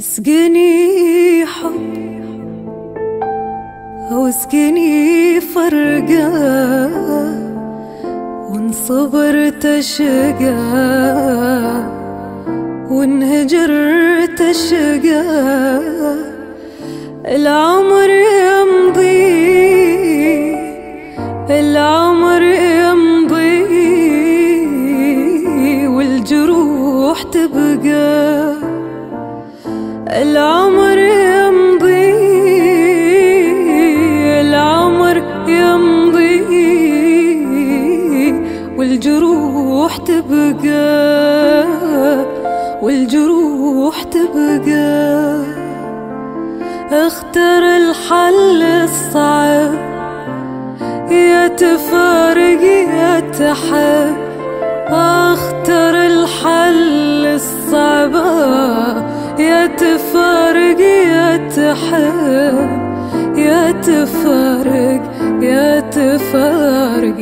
اسقني حب أو اسقني فرقة، وإن صبرت أشقى وإن هجرت أشقى. العمر يمضي العمر يمضي والجروح تبقى. العمر يمضي العمر يمضي والجروح تبقى والجروح تبقى. اختر الحل الصعب، يا تفارق يا تحب. اختر الحل الصعب، يا تفارق يا تحب. يا تفارق يا تفارق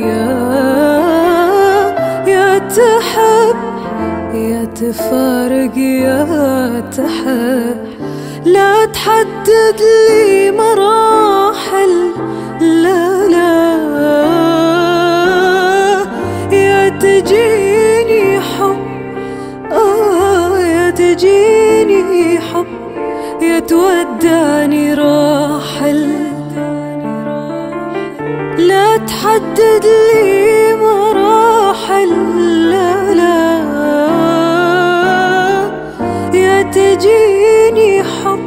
يا تحب. يا تفارق يا تحب. لا تحدد لي مراحل، لا لا. يا تجيني حب، يا تجيني حب. يا تودعني راحل. لا تحدد لي مراحل، لا لا. يا تجيني حب،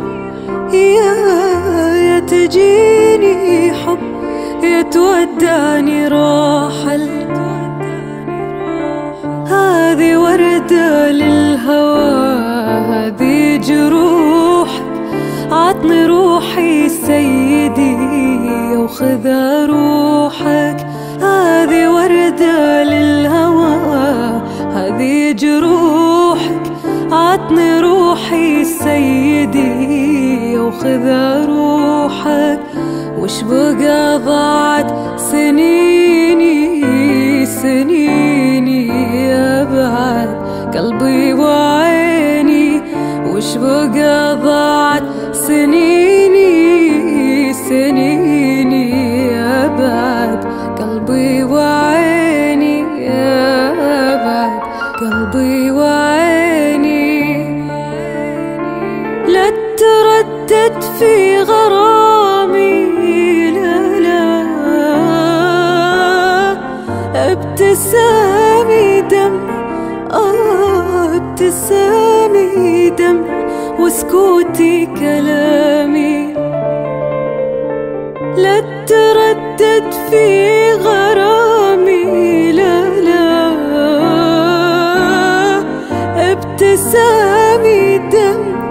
يا تجيني حب. يا تودعني راحل. هذه وردة للهوى، هذه جروح. عطني روحي سيدي وخذ روحك. هذه وردة للهوى، هذه جروحك. عطني روحي سيدي وخذ روحك. وش بقى ضاعت سنيني سنيني يا بعد قلبي وعيني. وش بقى ضاعت سنيني سنيني يا بعد قلبي وعيني. يا بعد قلبي وعيني. لا تردد في غرامي، لا لا. ابتسامي دمع، ابتسامي دمع وسكوتي كلامي. لا تردد في غرامي، لا لا. ابتسامي دمع،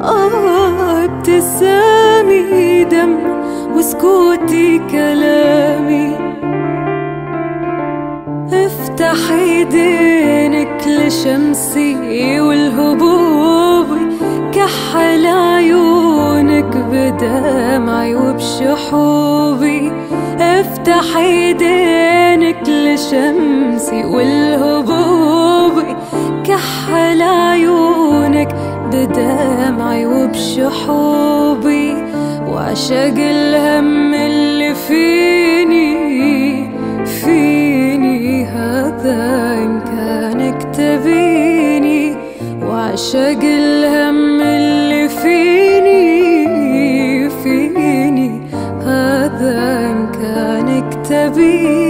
ابتسامي دمع وسكوتي كلامي. افتح ايدينك لشمسي والهبوب. كحل عيونك بدمعي وبشحوبي. افتح ايدينك لشمسي والهبوب. كحل عيونك بدمعي وبشحوبي. وعشق الهم اللي فيني هذا إن كانك تبيني. وعشق الهم اللي فيني هذا إن كانك تبيني.